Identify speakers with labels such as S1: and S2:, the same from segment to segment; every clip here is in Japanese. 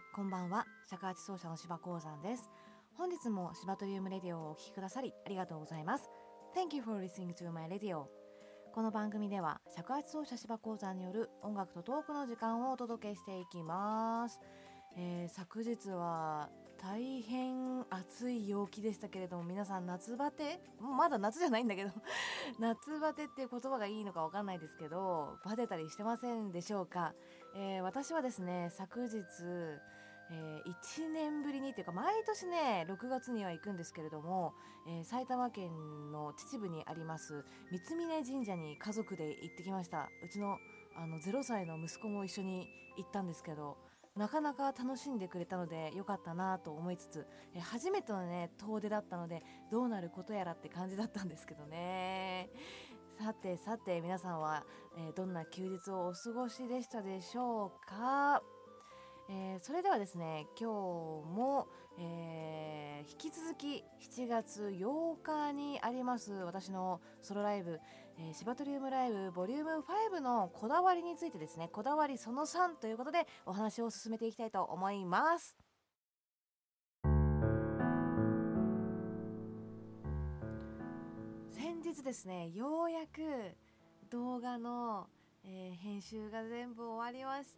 S1: こんばんは、尺八奏者の柴鉱山です。本日もシバトリウムレディオをお聞きくださりありがとうございます。 Thank you for listening to my radio。 この番組では尺八奏者柴鉱山による音楽とトークの時間をお届けしていきます。昨日は大変暑い陽気でしたけれども、皆さん夏バテ、まだ夏じゃないんだけど夏バテっていう言葉がいいのかわかんないですけど、バテたりしてませんでしょうか。私はですね、昨日、1年ぶりにっていうか、毎年ね6月には行くんですけれども、埼玉県の秩父にあります三峯神社に家族で行ってきました。うちの0歳の息子も一緒に行ったんですけど、なかなか楽しんでくれたので良かったなと思いつつ、初めてのね遠出だったのでどうなることやらって感じだったんですけどね。さてさて、皆さんは、どんな休日をお過ごしでしたでしょうか。それではですね、今日も、引き続き7月8日にあります私のソロライブ、シバトリウムライブボリューム5のこだわりについてですね、こだわりその3ということでお話を進めていきたいと思います。先日ですね、ようやく動画の、編集が全部終わりました。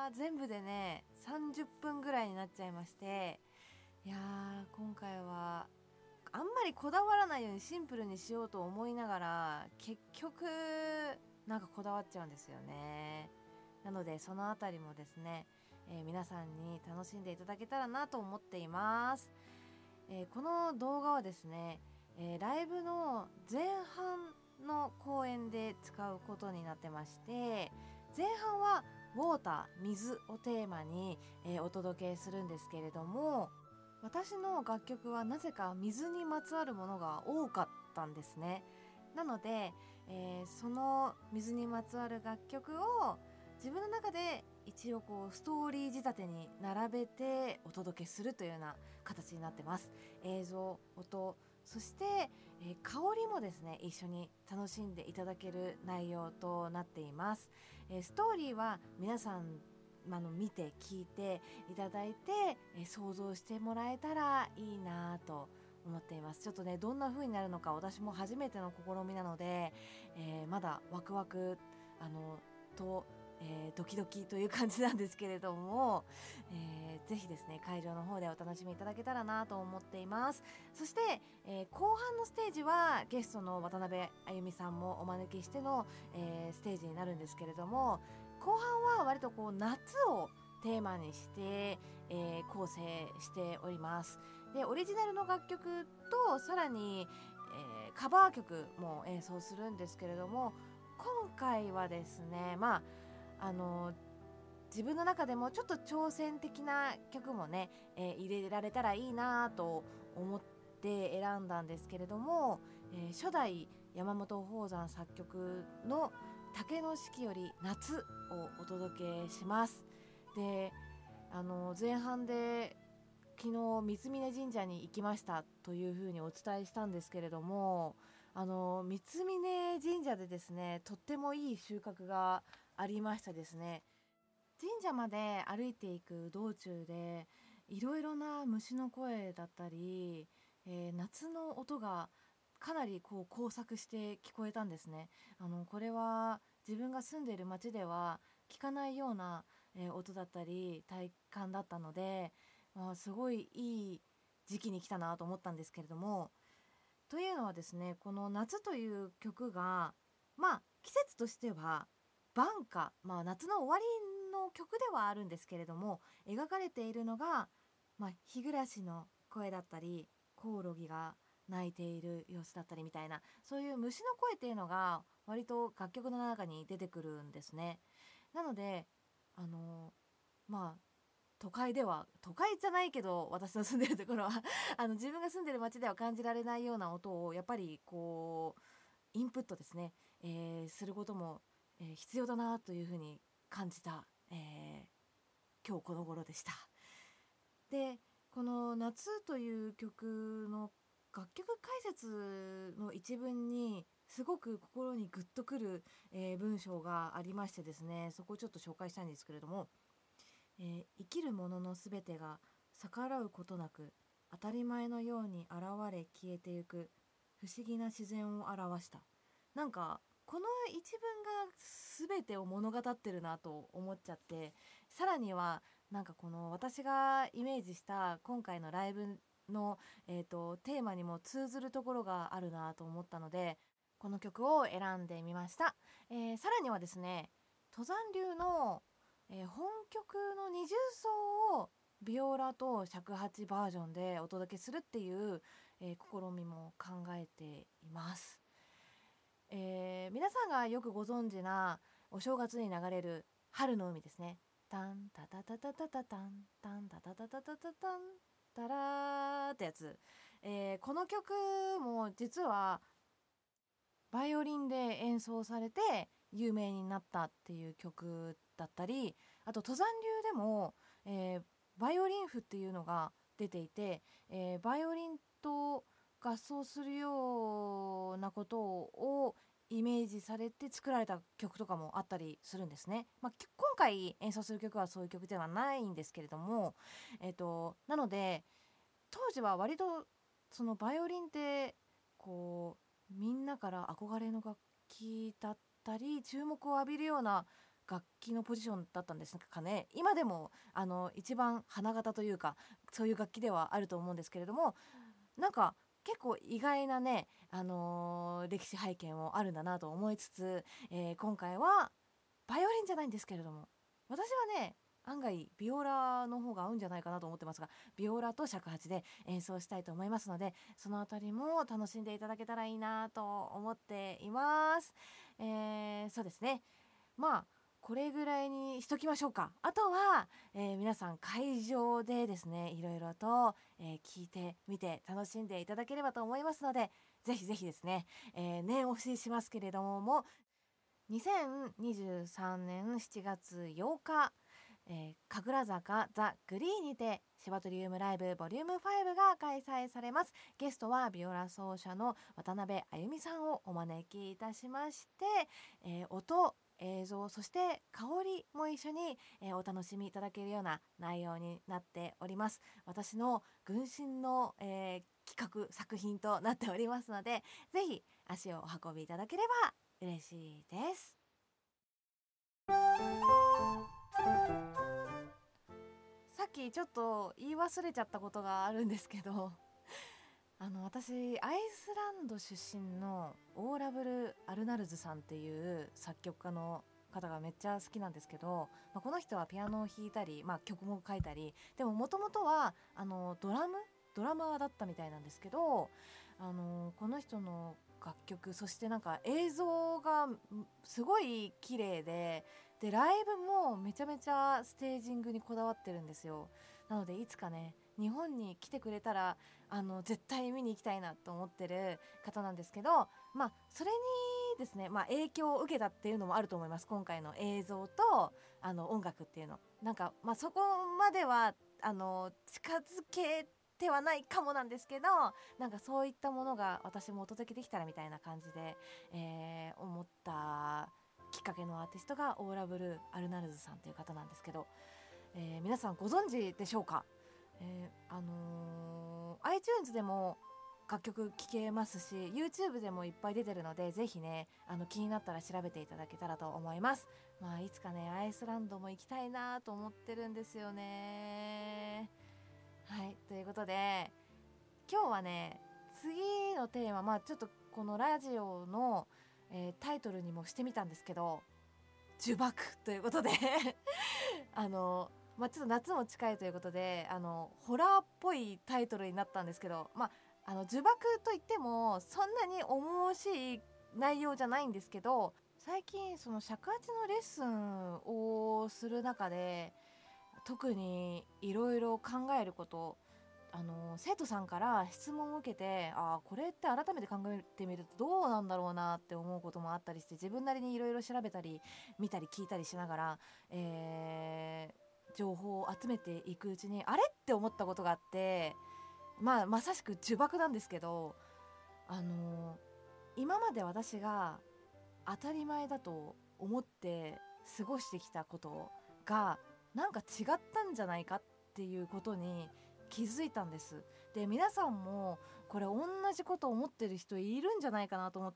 S1: 全部でね30分ぐらいになっちゃいまして、いやー、今回はあんまりこだわらないようにシンプルにしようと思いながら、結局なんかこだわっちゃうんですよね。なのでそのあたりもですね、皆さんに楽しんでいただけたらなと思っています。この動画はですね、ライブの前半の公演で使うことになってまして、前半はウォーター、水をテーマに、お届けするんですけれども、私の楽曲はなぜか水にまつわるものが多かったんですね。なので、その水にまつわる楽曲を自分の中で一応こうストーリー仕立てに並べてお届けするというような形になってます。映像、音、そして、香りもですね一緒に楽しんでいただける内容となっています。ストーリーは皆さん見て聞いていただいて、想像してもらえたらいいなと思っています。ちょっとねどんな風になるのか私も初めての試みなので、まだワクワクと、ドキドキという感じなんですけれども、ぜひですね会場の方でお楽しみいただけたらなと思っています。そして、後半のステージはゲストの渡辺あゆみさんもお招きしての、ステージになるんですけれども、後半は割とこう夏をテーマにして、構成しております。でオリジナルの楽曲とさらに、カバー曲も演奏するんですけれども、今回はですね、自分の中でもちょっと挑戦的な曲もね、入れられたらいいなと思って選んだんですけれども、初代山本宝山作曲の竹の四季より夏をお届けします。で前半で昨日三峯神社に行きましたというふうにお伝えしたんですけれども、三峯神社でですねとってもいい収穫がありましたですね。神社まで歩いていく道中でいろいろな虫の声だったり、夏の音がかなりこう交錯して聞こえたんですね。これは自分が住んでいる町では聞かないような、音だったり体感だったので、すごいいい時期に来たなと思ったんですけれども、というのはですね、この夏という曲が季節としては晩夏、夏の終わりの曲ではあるんですけれども、描かれているのが、日暮らしの声だったりコオロギが鳴いている様子だったりみたいな、そういう虫の声っていうのが割と楽曲の中に出てくるんですね。なのであのまあ都会じゃないけど私の住んでるところは自分が住んでる街では感じられないような音をやっぱりこうインプットですね、することも、必要だなというふうに感じた、今日この頃でした。でこの「夏」という曲の楽曲解説の一文にすごく心にグッとくる、文章がありましてですね、そこをちょっと紹介したいんですけれども、 生きるもののすべてが逆らうことなく当たり前のように現れ消えてゆく不思議な自然を表した。なんかこの一文が全てを物語ってるなと思っちゃって、さらにはなんかこの私がイメージした今回のライブの、テーマにも通ずるところがあるなと思ったので、この曲を選んでみました。さらにはですね、登山流の、本曲の二重奏をビオラと尺八バージョンでお届けするっていう、試みも考えています。皆さんがよくご存知なお正月に流れる春の海ですね。タンタタタタタタタンタンタタタタタタタンタラーってやつ、この曲も実はバイオリンで演奏されて有名になったっていう曲だったり、あと登山流でも、バイオリン譜っていうのが出ていて、バイオリンと合奏するようなことをイメージされて作られた曲とかもあったりするんですね。今回演奏する曲はそういう曲ではないんですけれども、なので当時は割とそのバイオリンってこうみんなから憧れの楽器だったり注目を浴びるような楽器のポジションだったんですかね。今でも一番花形というかそういう楽器ではあると思うんですけれども、なんか結構意外なね、歴史背景もあるんだなと思いつつ、今回はバイオリンじゃないんですけれども、私はね案外ビオラの方が合うんじゃないかなと思ってますが、ビオラと尺八で演奏したいと思いますので、そのあたりも楽しんでいただけたらいいなと思っています。そうですね、まあこれぐらいにしときましょうか。あとは、皆さん会場でですねいろいろと、聞いてみて楽しんでいただければと思いますので、ぜひぜひですね、念押ししますけれども、2023年7月8日、神楽坂ザ・グリーンにてシバトリウムライブボリューム5が開催されます。ゲストはビオラ奏者の渡辺あゆみさんをお招きいたしまして、音、映像、そして香りも一緒に、お楽しみいただけるような内容になっております。私の軍神の、企画作品となっておりますので、ぜひ足をお運びいただければ嬉しいです。さっきちょっと言い忘れちゃったことがあるんですけど、私アイスランド出身のオーラブル・アルナルズさんっていう作曲家の方がめっちゃ好きなんですけど、この人はピアノを弾いたり、曲も書いたり、でももともとはドラマーだったみたいなんですけど、この人の楽曲、そしてなんか映像がすごい綺麗でライブもめちゃめちゃステージングにこだわってるんですよ。なのでいつかね日本に来てくれたら絶対見に行きたいなと思ってる方なんですけど、それにですね、影響を受けたっていうのもあると思います。今回の映像と音楽っていうの、なんか、そこまでは近づけてはないかもなんですけど、なんかそういったものが私もお届けできたらみたいな感じで、思ったきっかけのアーティストがオーラブル・アルナルズさんという方なんですけど、皆さんご存知でしょうか。iTunes でも楽曲聴けますし YouTube でもいっぱい出てるので、ぜひね気になったら調べていただけたらと思います。いつかねアイスランドも行きたいなと思ってるんですよね。はい、ということで今日はね次のテーマ、ちょっとこのラジオの、タイトルにもしてみたんですけど、呪縛ということでちょっと夏も近いということでホラーっぽいタイトルになったんですけど、呪縛といってもそんなに重しい内容じゃないんですけど、最近その尺八のレッスンをする中で特にいろいろ考えること、生徒さんから質問を受けて、これって改めて考えてみるとどうなんだろうなって思うこともあったりして、自分なりにいろいろ調べたり見たり聞いたりしながら、情報を集めていくうちにあれって思ったことがあって、まさしく呪縛なんですけど、今まで私が当たり前だと思って過ごしてきたことがなんか違ったんじゃないかっていうことに気づいたんです。で、皆さんもこれ同じこと思ってる人いるんじゃないかなと思って、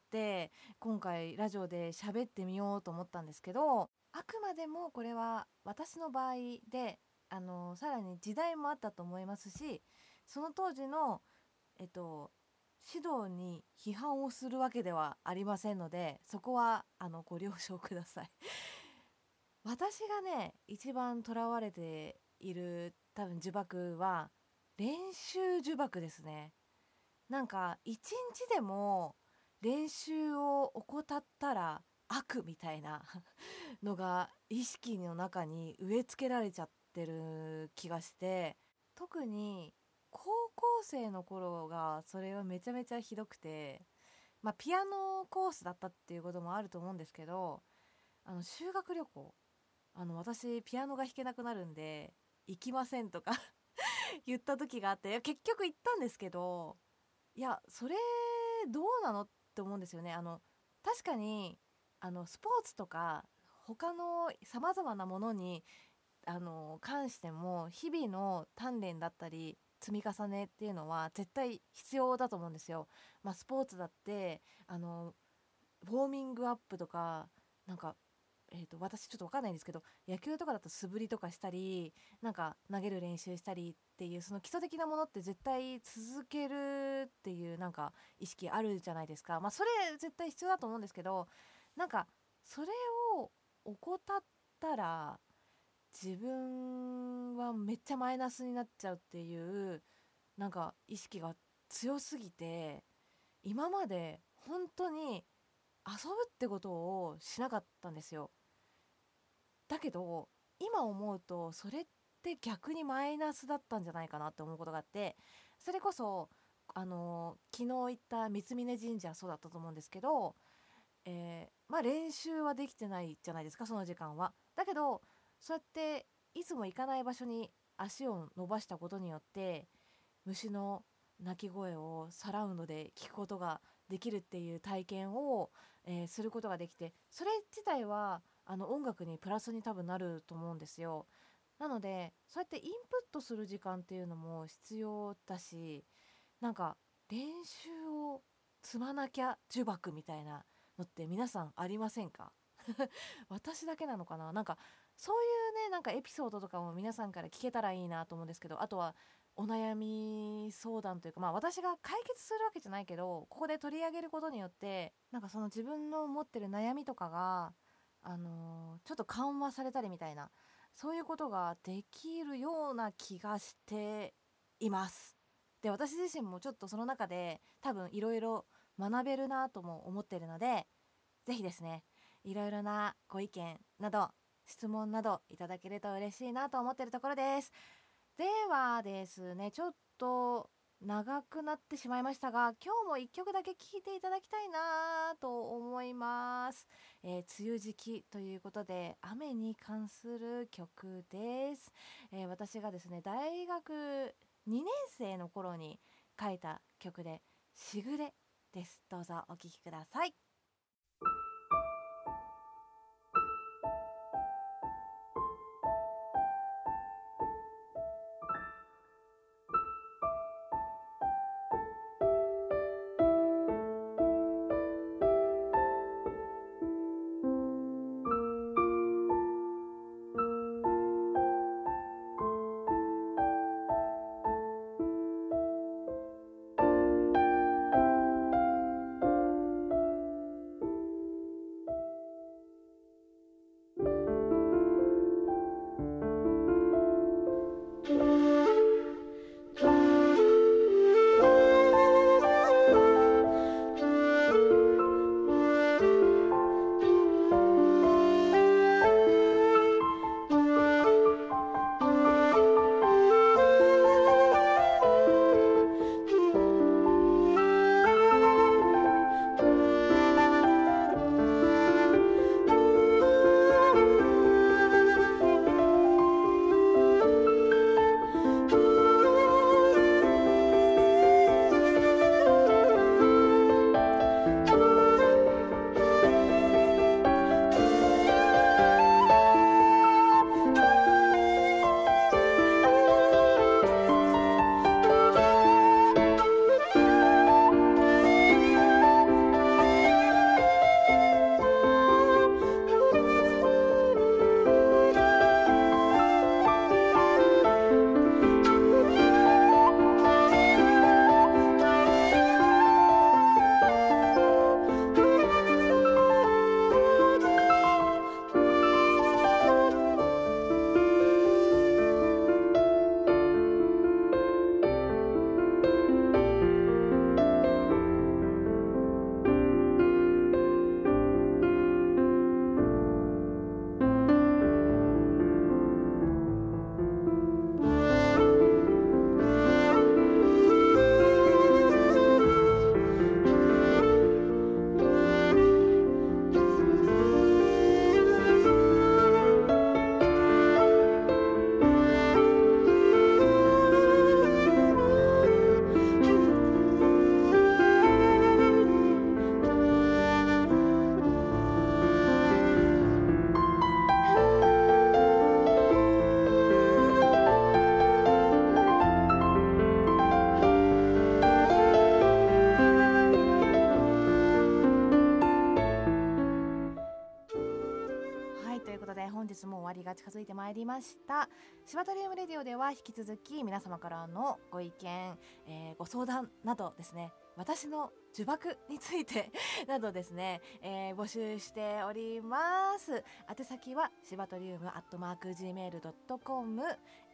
S1: 今回ラジオで喋ってみようと思ったんですけど、あくまでもこれは私の場合で、さらに時代もあったと思いますし、その当時の指導に批判をするわけではありませんので、そこはご了承ください。私がね、一番囚われている多分呪縛は練習呪縛ですね。なんか一日でも練習を怠ったら悪みたいなのが意識の中に植え付けられちゃってる気がして、特に高校生の頃がそれはめちゃめちゃひどくて、ピアノコースだったっていうこともあると思うんですけど、修学旅行、私ピアノが弾けなくなるんで行きませんとか言った時があって、いや結局行ったんですけど、いやそれどうなのって思うんですよね。確かにスポーツとか他のさまざまなものに関しても日々の鍛錬だったり積み重ねっていうのは絶対必要だと思うんですよ。スポーツだってウォーミングアップとか、なんか私ちょっと分かんないんですけど、野球とかだと素振りとかしたり、なんか投げる練習したりっていうその基礎的なものって絶対続けるっていうなんか意識あるじゃないですか。それ絶対必要だと思うんですけど、なんかそれを怠ったら自分はめっちゃマイナスになっちゃうっていうなんか意識が強すぎて、今まで本当に遊ぶってことをしなかったんですよ。だけど今思うとそれって逆にマイナスだったんじゃないかなって思うことがあって、それこそ昨日行った三峯神社そうだったと思うんですけど、練習はできてないじゃないですか、その時間は。だけどそうやっていつも行かない場所に足を伸ばしたことによって虫の鳴き声をサラウンドで聞くことができるっていう体験を、することができて、それ自体は音楽にプラスに多分なると思うんですよ。なのでそうやってインプットする時間っていうのも必要だし、なんか練習を積まなきゃ呪縛みたいなのって皆さんありませんか？私だけなのかな。なんかそういうね、なんかエピソードとかも皆さんから聞けたらいいなと思うんですけど、あとはお悩み相談というか、私が解決するわけじゃないけどここで取り上げることによってなんかその自分の持ってる悩みとかがちょっと緩和されたりみたいな、そういうことができるような気がしています。で、私自身もちょっとその中で多分いろいろ学べるなとも思ってるので、ぜひですね、いろいろなご意見など質問などいただけると嬉しいなと思ってるところです。ではですね、ちょっと長くなってしまいましたが、今日も一曲だけ聴いていただきたいなと思います。梅雨時期ということで雨に関する曲です。私がですね、大学2年生の頃に書いた曲で、しぐれです。どうぞお聴きください。 ことで本日も終わりが近づいてまいりました。シバトリウムレディオでは引き続き皆様からのご意見、ご相談などですね、私の呪縛についてなどですね、募集しております。宛先はシバトリウム@gmail.com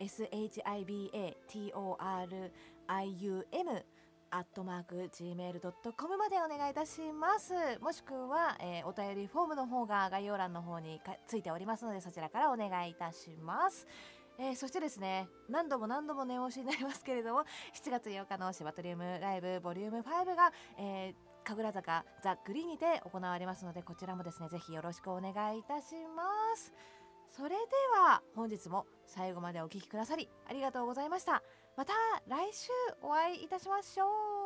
S1: shibatorium@gmail.com までお願いいたします。もしくは、お便りフォームの方が概要欄の方についておりますので、そちらからお願いいたします。そしてですね、何度も念押しになりますけれども、7月8日のシバトリウムライブボリューム5が、神楽坂ザ・グリーンにて行われますので、こちらもですね、ぜひよろしくお願いいたします。それでは本日も最後までお聞きくださりありがとうございました。また来週お会いいたしましょう。